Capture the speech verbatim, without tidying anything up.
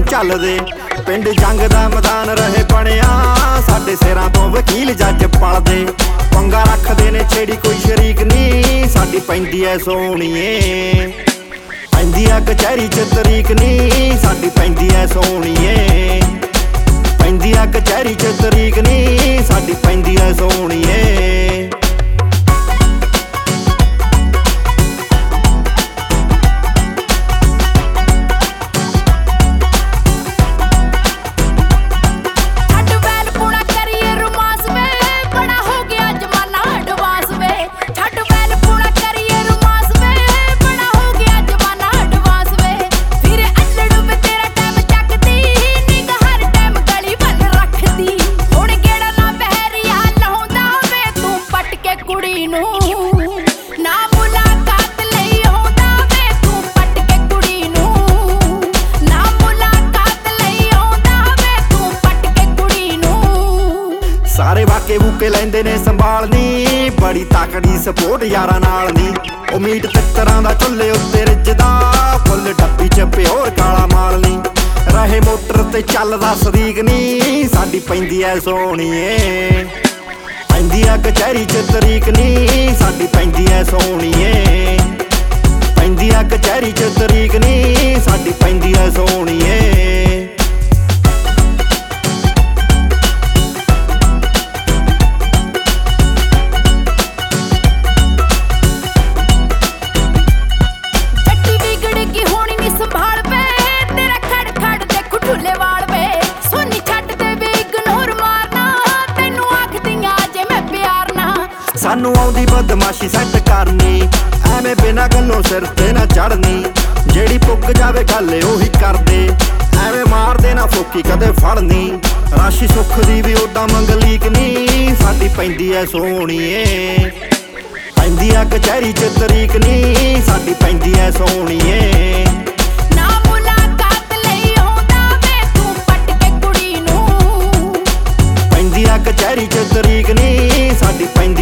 ਚੱਲਦੇ। ਪਿੰਡ ਜੰਗ ਦਾ ਮੈਦਾਨ ਰਹੇ ਬਣਿਆ, ਸਾਡੇ ਸਿਰਾਂ ਤੋਂ ਵਕੀਲ ਜੱਜ ਪਲਦੇ। ਪੰਗਾ ਰੱਖਦੇ ਨੇ ਛੇੜੀ ਕੋਈ ਸ਼ਰੀਕ ਨੀ, ਸਾਡੀ ਪੈਂਦੀ ਐ ਸੋਹਣੀਏ। ਪੈਂਦੀ ਆ ਕਚਹਿਰੀ ਚ ਤਰੀਕ ਨੀ, ਸਾਡੀ ਪੈਂਦੀ ਐ ਸੋਹਣੀਏ। ਪੈਂਦੀ ਆ ਕਚਹਿਰੀ ਚ ਤਰੀਕ ਨੀ, ਸਾਡੀ ਪੈਂਦੀ ਐ ਸੋਹਣੀਏ। ਸਾਰੇ ਵਾਕੇ ਵੂਕੇ ਲੈਂਦੇ ਨੇ ਸੰਭਾਲਨੀ, ਬੜੀ ਤਾਕੜੀ ਸਪੋਰਟ ਯਾਰਾਂ ਨਾਲ ਨੀ। ਉਹ ਮੀਟ ਤਿੱਤਰਾਂ ਦਾ ਚੁੱਲ੍ਹੇ ਉੱਤੇ ਰਿੱਝਦਾ, ਫੁੱਲ ਡੱਬੀ ਚ ਪਿਓਰ ਕਾਲਾ ਮਾਲ ਨੀ। ਰਹੇ ਮੋਟਰ ਤੇ ਚੱਲਦਾ ਸਦੀਕ ਨੀ, ਸਾਡੀ ਪੈਂਦੀ ਐ ਸੋਹਣੀਏ। ਪੈਂਦੀ ਆ ਕਚਹਿਰੀ ਚ ਤਰੀਕ ਨੀ, ਸਾਡੀ ਪੈਂਦੀ ਐ ਸੋਹਣੀਏ। ਪੈਂਦੀ ਆ ਕਚਹਿਰੀ ਚ ਤਰੀਕ ਨੀ, ਸਾਡੀ ਪੈਂਦੀ ਐ ਸੋਹਣੀਏ। ਸਾਨੂੰ ਆਉਂਦੀ ਬਦਮਾਸ਼ੀ ਸੈੱਟ ਕਰਨੀ, ਐਵੇਂ ਬਿਨਾਂ ਗੱਲੋਂ ਸਿਰ ਤੇ ਨਾ ਚੜਨੀ। ਜਿਹੜੀ ਪੁੱਗ ਜਾਵੇ ਗੱਲ ਉਹੀ ਕਰਦੇ, ਐਵੇਂ ਮਾਰਦੇ ਨਾ ਫੋਕੀ ਕਦੇ ਫੜਨੀ। ਰਾਸ਼ੀ ਸੁੱਖ ਦੀ ਵੀ ਓਦਾਂ ਮੰਗਲੀਕ ਨੀ, ਸਾਡੀ ਪੈਂਦੀ ਐ ਸੋਹਣੀਏ। ਪੈਂਦੀ ਆ ਕਚਹਿਰੀ ਚ ਤਰੀਕ ਨੀ, ਸਾਡੀ ਪੈਂਦੀ ਐ ਸੋਹਣੀਏ। ਨਾ ਮੁਲਾਕਾਤ ਲਈ ਆਉਂਦਾ ਵੇ ਤੂੰ ਪੱਟ ਕੇ ਕੁੜੀ ਨੂੰ, ਪੈਂਦੀ ਆ ਕਚਹਿਰੀ ਚ ਤਰੀਕ ਨੀ, ਸਾਡੀ ਪੈਂਦੀ